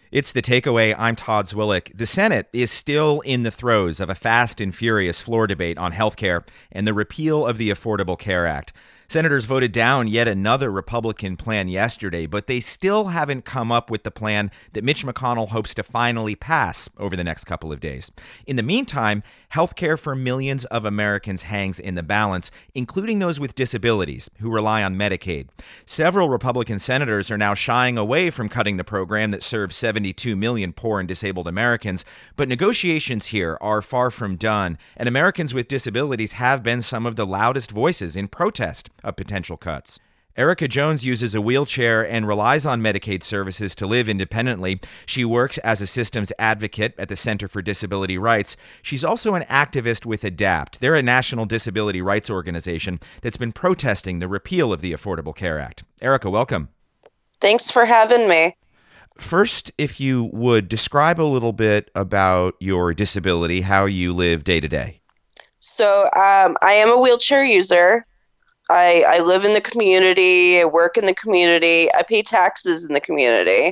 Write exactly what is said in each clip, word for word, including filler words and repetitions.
It's The Takeaway. I'm Todd Zwillich. The Senate is still in the throes of a fast and furious floor debate on health care and the repeal of the Affordable Care Act. Senators voted down yet another Republican plan yesterday, but they still haven't come up with the plan that Mitch McConnell hopes to finally pass over the next couple of days. In the meantime, health care for millions of Americans hangs in the balance, including those with disabilities who rely on Medicaid. Several Republican senators are now shying away from cutting the program that serves seventy-two million poor and disabled Americans, but negotiations here are far from done, and Americans with disabilities have been some of the loudest voices in protest of potential cuts. Erica Jones uses a wheelchair and relies on Medicaid services to live independently. She works as a systems advocate at the Center for Disability Rights. She's also an activist with ADAPT. They're a national disability rights organization that's been protesting the repeal of the Affordable Care Act. Erica, welcome. Thanks for having me. First, if you would describe a little bit about your disability, how you live day to day. So um, I am a wheelchair user. I, I live in the community, I work in the community, I pay taxes in the community,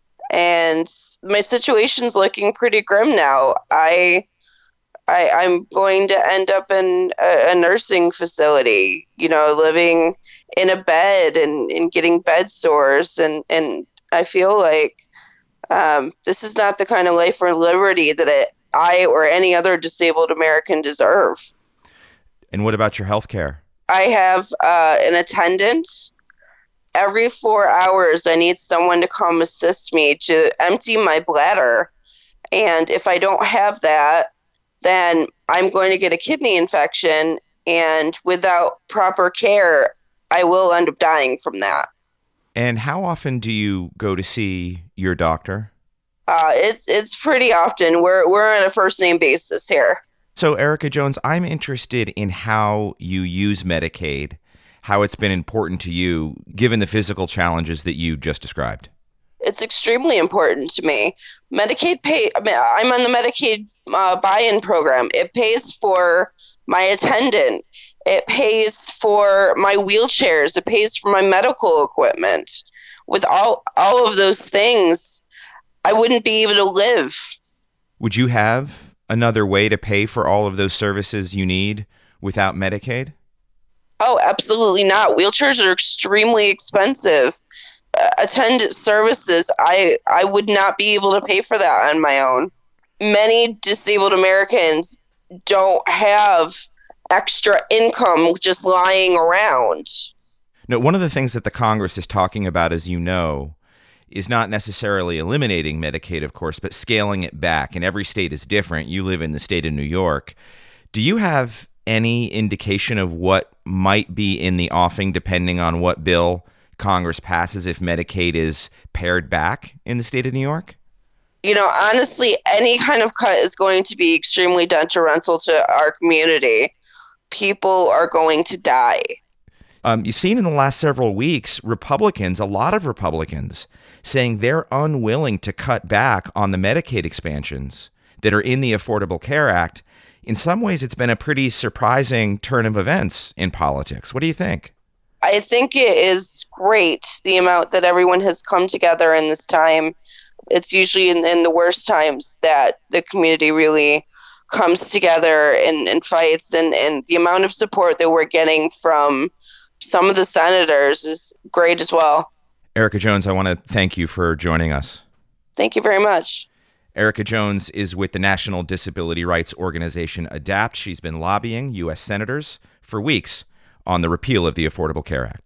and my situation's looking pretty grim now. I, I I'm going to end up in a, a nursing facility, you know, living in a bed and, and getting bed sores, and, and I feel like um, this is not the kind of life or liberty that it, I or any other disabled American deserve. And what about your health care? I have uh, an attendant. Every four hours, I need someone to come assist me to empty my bladder. And if I don't have that, then I'm going to get a kidney infection. And without proper care, I will end up dying from that. And how often do you go to see your doctor? Uh, it's it's pretty often. We're we're on a first name basis here. So, Erica Jones, I'm interested in how you use Medicaid, how it's been important to you, given the physical challenges that you just described. It's extremely important to me. Medicaid pay. I mean, I'm on the Medicaid uh, buy-in program. It pays for my attendant. It pays for my wheelchairs. It pays for my medical equipment. With all all of those things, I wouldn't be able to live. Would you have another way to pay for all of those services you need without Medicaid? Oh, absolutely not. Wheelchairs are extremely expensive. Uh, attendant services, I, I would not be able to pay for that on my own. Many disabled Americans don't have extra income just lying around. No, one of the things that the Congress is talking about, as you know, is not necessarily eliminating Medicaid, of course, but scaling it back. And every state is different. You live in the state of New York. Do you have any indication of what might be in the offing, depending on what bill Congress passes, if Medicaid is pared back in the state of New York? You know, honestly, any kind of cut is going to be extremely detrimental to our community. People are going to die. Um, you've seen in the last several weeks, Republicans, a lot of Republicans, saying they're unwilling to cut back on the Medicaid expansions that are in the Affordable Care Act. In some ways, it's been a pretty surprising turn of events in politics. What do you think? I think it is great, the amount that everyone has come together in this time. It's usually in, in the worst times that the community really comes together and, and fights, and, and the amount of support that we're getting from some of the senators is great as well. Erica Jones, I want to thank you for joining us. Thank you very much. Erica Jones is with the national disability rights organization ADAPT. She's been lobbying U S senators for weeks on the repeal of the Affordable Care Act.